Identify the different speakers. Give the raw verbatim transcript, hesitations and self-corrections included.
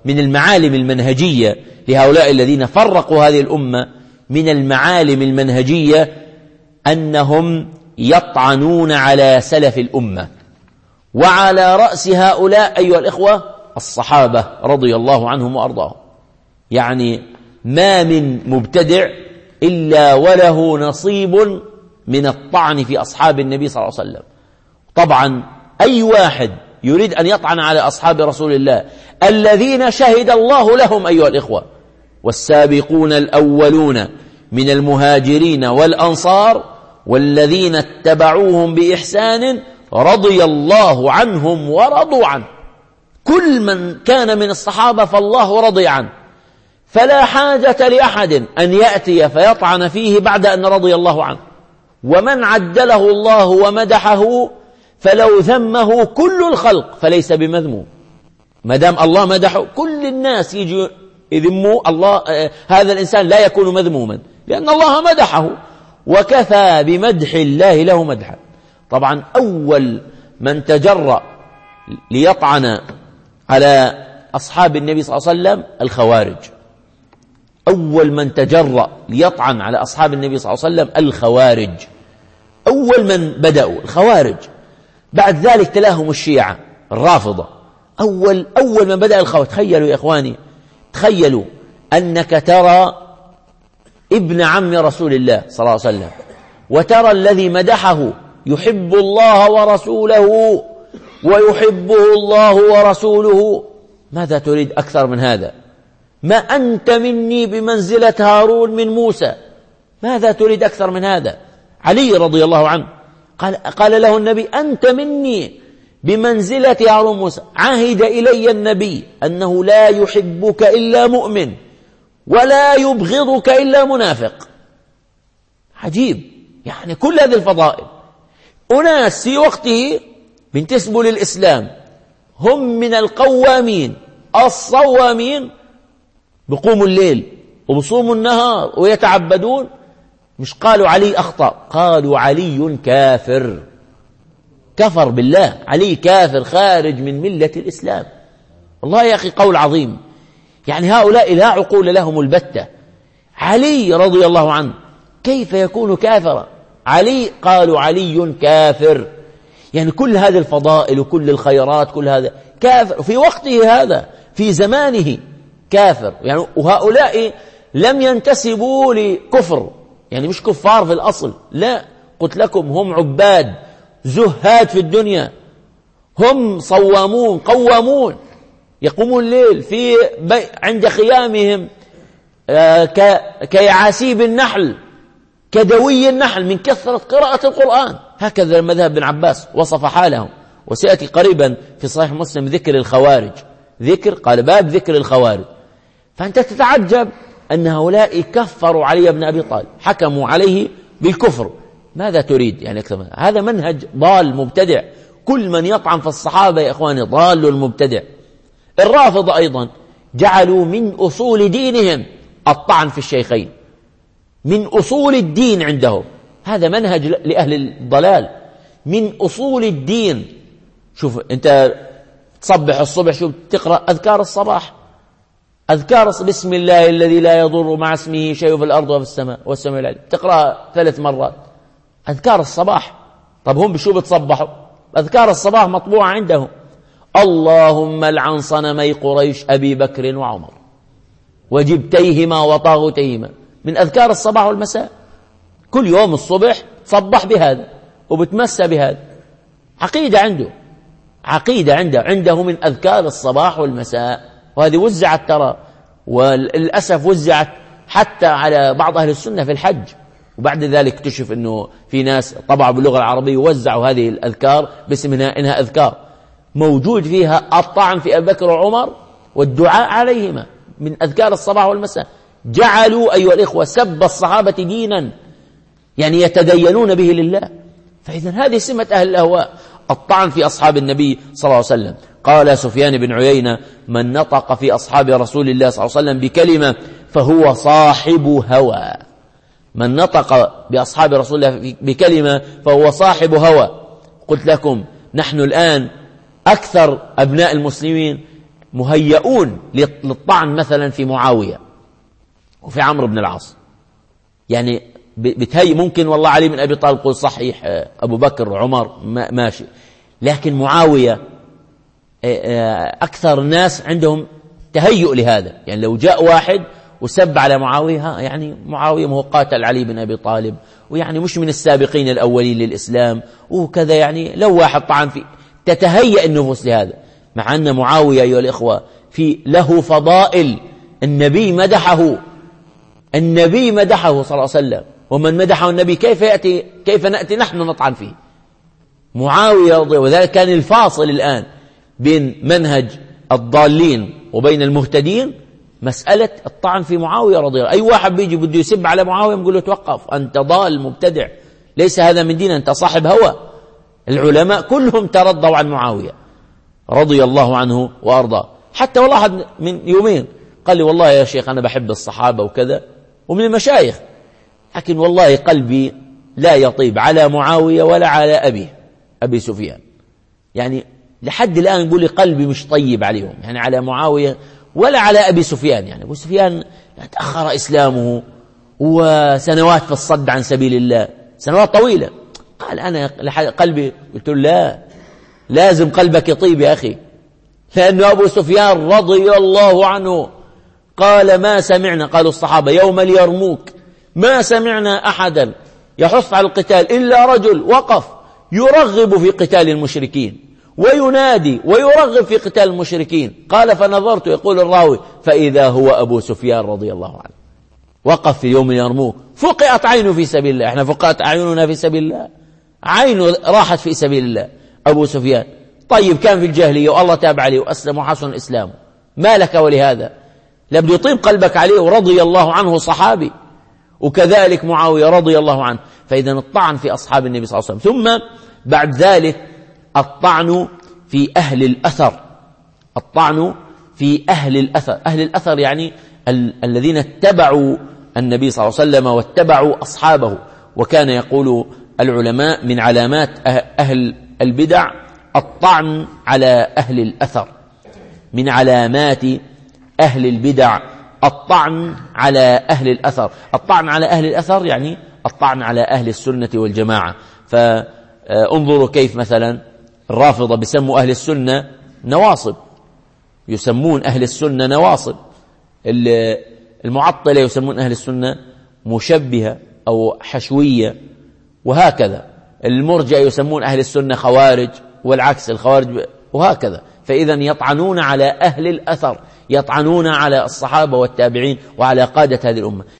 Speaker 1: من المعالم المنهجية لهؤلاء الذين فرقوا هذه الأمة، من المعالم المنهجية أنهم يطعنون على سلف الأمة، وعلى رأس هؤلاء أيها الإخوة الصحابة رضي الله عنهم وأرضاهم. يعني ما من مبتدع إلا وله نصيب من الطعن في أصحاب النبي صلى الله عليه وسلم. طبعا أي واحد يريد أن يطعن على أصحاب رسول الله الذين شهد الله لهم أيها الإخوة، والسابقون الأولون من المهاجرين والأنصار والذين اتبعوهم بإحسان رضي الله عنهم ورضوا عنه. كل من كان من الصحابة فالله رضي عنه، فلا حاجة لأحد أن يأتي فيطعن فيه بعد أن رضي الله عنه. ومن عدله الله ومدحه فلو ذمه كل الخلق فليس بمذموم. ما دام الله مدحه كل الناس يجي يذموا الله، آه هذا الإنسان لا يكون مذموما لأن الله مدحه، وكفى بمدح الله له مدحا. طبعا أول من تجرأ ليطعن على أصحاب النبي صلى الله عليه وسلم الخوارج. أول من تجرأ ليطعن على أصحاب النبي صلى الله عليه وسلم الخوارج، أول من بدأوا الخوارج. بعد ذلك تلاهم الشيعة الرافضة. أول أول من بدأ الخوارج. تخيلوا يا إخواني، تخيلوا أنك ترى ابن عم رسول الله صلى الله عليه وسلم، وترى الذي مدحه يحب الله ورسوله ويحبه الله ورسوله. ماذا تريد أكثر من هذا؟ ما أنت مني بمنزلة هارون من موسى. ماذا تريد أكثر من هذا؟ علي رضي الله عنه قال, قال له النبي أنت مني بمنزلة هارون موسى. عهد إلي النبي أنه لا يحبك إلا مؤمن ولا يبغضك إلا منافق. عجيب، يعني كل هذه الفضائل. أناس في وقته بينتسبوا للإسلام هم من القوامين الصوامين، بقوموا الليل وبصوموا النهار ويتعبدون. مش قالوا علي أخطأ، قالوا علي كافر، كفر بالله، علي كافر خارج من ملة الإسلام. والله يا أخي قول عظيم. يعني هؤلاء لا عقول لهم البتة. علي رضي الله عنه كيف يكون كافرا؟ علي قالوا علي كافر. يعني كل هذه الفضائل وكل الخيرات كل هذا كافر في وقته هذا، في زمانه كافر. يعني وهؤلاء لم ينتسبوا لكفر، يعني مش كفار في الأصل، لا، قلت لكم هم عباد زهاد في الدنيا، هم صوامون قوامون يقومون الليل في عند خيامهم كيعاسيب النحل كدوي النحل من كثرة قراءة القرآن. هكذا مذهب ابن عباس وصف حالهم. وسيأتي قريبا في صحيح مسلم ذكر الخوارج، ذكر قال باب ذكر الخوارج. فأنت تتعجب أن هؤلاء كفروا علي بن أبي طالب، حكموا عليه بالكفر. ماذا تريد يعني أكثر؟ هذا منهج ضال مبتدع. كل من يطعن في الصحابة يا إخواني ضال المبتدع. الرافضة أيضا جعلوا من أصول دينهم الطعن في الشيخين، من أصول الدين عندهم. هذا منهج لأهل الضلال، من أصول الدين. شوف أنت تصبح الصبح شوف تقرأ أذكار الصباح، أذكار بسم الله الذي لا يضر مع اسمه شيء في الأرض وفي السماء والسماء العلي، تقرأ ثلاث مرات أذكار الصباح. طب هم بشو بتصبحوا؟ أذكار الصباح مطبوعة عندهم. اللهم لعن صنمي قريش أبي بكر وعمر وجبتيهما وطاغوتيهما، من أذكار الصباح والمساء. كل يوم الصبح تصبح بهذا وبتمسى بهذا. عقيدة عنده، عقيدة عنده عنده من أذكار الصباح والمساء. وهذه وزعت ترى، وللأسف وزعت حتى على بعض أهل السنة في الحج. وبعد ذلك اكتشف أنه في ناس طبعوا باللغة العربية ووزعوا هذه الأذكار باسم إنها أذكار موجود فيها الطعن في أبي بكر وعمر والدعاء عليهما من أذكار الصباح والمساء. جعلوا أيها الإخوة سب الصحابة دينا، يعني يتدينون به لله. فإذا هذه سمة أهل الأهواء، الطعن في أصحاب النبي صلى الله عليه وسلم. قال سفيان بن عيينة من نطق في أصحاب رسول الله صلى الله عليه وسلم بكلمة فهو صاحب هوى. من نطق بأصحاب رسول الله بكلمة فهو صاحب هوى. قلت لكم نحن الآن أكثر أبناء المسلمين مهيئون للطعن مثلا في معاوية وفي عمرو بن العاص. يعني بتهيئ ممكن والله علي بن أبي طالب يقول صحيح، أبو بكر وعمر ماشي، لكن معاوية أكثر الناس عندهم تهيؤ لهذا. يعني لو جاء واحد وسب على معاوية، يعني معاوية هو قاتل علي بن أبي طالب ويعني مش من السابقين الأولين للإسلام وكذا، يعني لو واحد طعن فيه تتهيأ النفوس لهذا. مع أن معاوية أيها الإخوة في له فضائل، النبي مدحه، النبي مدحه صلى الله عليه وسلم، ومن مدحه النبي كيف يأتي كيف نأتي نحن نطعن فيه؟ معاوية، وذلك كان الفاصل الآن بين منهج الضالين وبين المهتدين مسألة الطعن في معاوية رضي الله. أي واحد بيجي بده يسب على معاوية بيقول له توقف، أنت ضال مبتدع، ليس هذا من دين، أنت صاحب هوى. العلماء كلهم ترضوا عن معاوية رضي الله عنه وأرضاه. حتى والله من يومين قال لي والله يا شيخ أنا بحب الصحابة وكذا، ومن المشايخ، لكن والله قلبي لا يطيب على معاوية ولا على أبيه أبي سفيان. يعني لحد الآن يقول لي قلبي مش طيب عليهم، يعني على معاوية ولا على أبي سفيان. يعني أبو سفيان تأخر إسلامه وسنوات في الصد عن سبيل الله، سنوات طويلة. قال أنا قلبي، قلت له لا، لازم قلبك يطيب يا أخي، لأنه أبو سفيان رضي الله عنه قال ما سمعنا، قالوا الصحابة يوم اليرموك ما سمعنا أحدا يحث على القتال إلا رجل وقف يرغب في قتال المشركين وينادي ويرغب في قتال المشركين. قال فنظرت، يقول الراوي، فإذا هو أبو سفيان رضي الله عنه وقف في يوم اليرموك، فقعت عينه في سبيل الله. احنا فقعت أعيننا في سبيل الله، عينه راحت في سبيل الله أبو سفيان. طيب كان في الجاهلية والله تاب عليه وأسلم وحسن إسلامه، ما لك ولهذا؟ لابد يطيب قلبك عليه، ورضي الله عنه صحابي، وكذلك معاوية رضي الله عنه. فإذا الطعن في أصحاب النبي صلى الله عليه وسلم. ثم بعد ذلك الطعن في أهل الأثر، الطعن في أهل الأثر. أهل الأثر يعني ال- الذين اتبعوا النبي صلى الله عليه وسلم واتبعوا أصحابه. وكان يقول العلماء من علامات أهل البدع الطعن على أهل الأثر، من علامات أهل البدع الطعن على أهل الأثر. الطعن على أهل الأثر يعني الطعن على أهل السنة والجماعة. فانظروا كيف مثلا الرافضة بيسموا أهل السنة نواصب، يسمون أهل السنة نواصب. المعطلة يسمون أهل السنة مشبهة أو حشوية، وهكذا. المرجئة يسمون أهل السنة خوارج، والعكس الخوارج، وهكذا. فإذا يطعنون على أهل الأثر، يطعنون على الصحابة والتابعين وعلى قادة هذه الأمة.